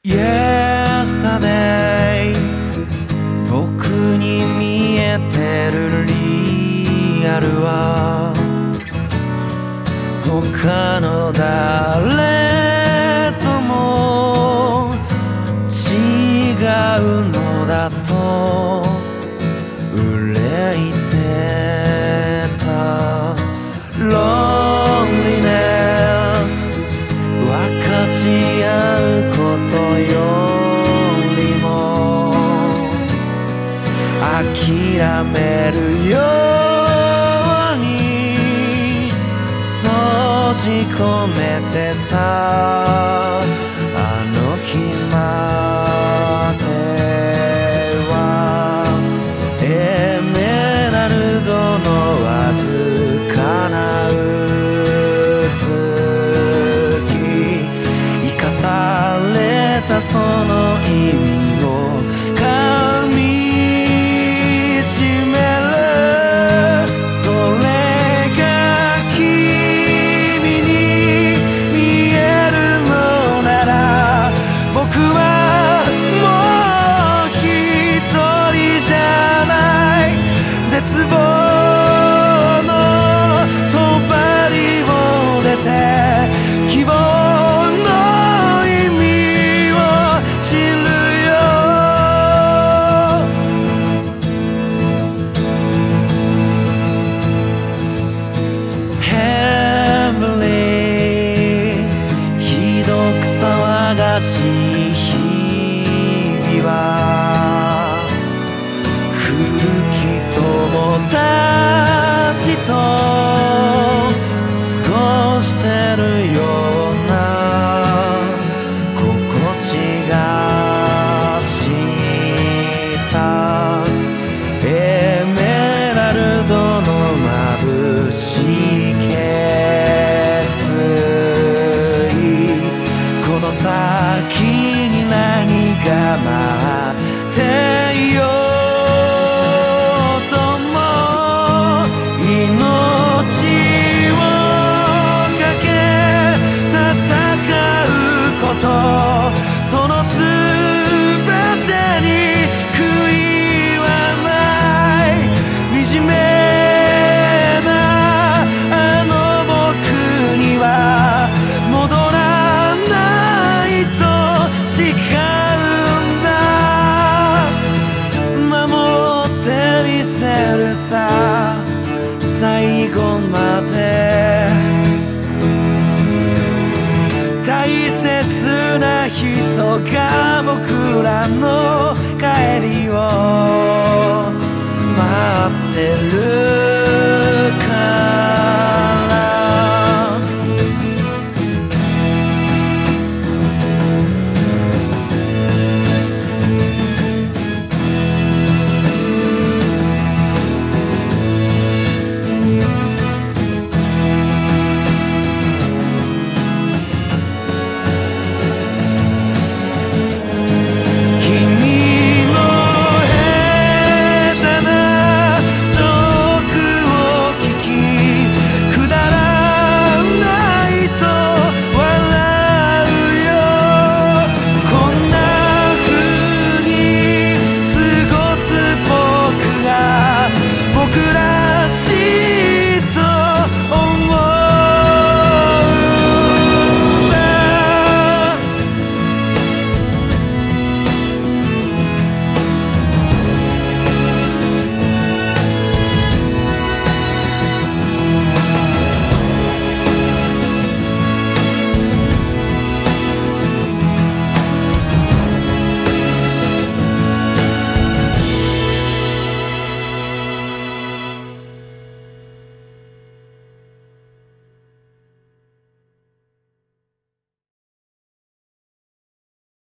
Yesterday 僕に見えてるリアルは他の誰とも違うのだと憂いてた Loneliness 分かち合うことよりも諦めるように閉じ込めてたあの日まではエメラルドのわずかなその意味を噛みしめるそれが君に見えるのなら僕はもう一人じゃない絶望の帳を出て希望しい日々は古き友達と過ごしてるような心地がしたエメラルドの眩しい先に何が待ってようとも命をかけ戦うことその全てに悔いはない惨めなあの僕には戻らない誓うんだ守ってみせるさ最後まで大切な人が僕らの帰りを待ってる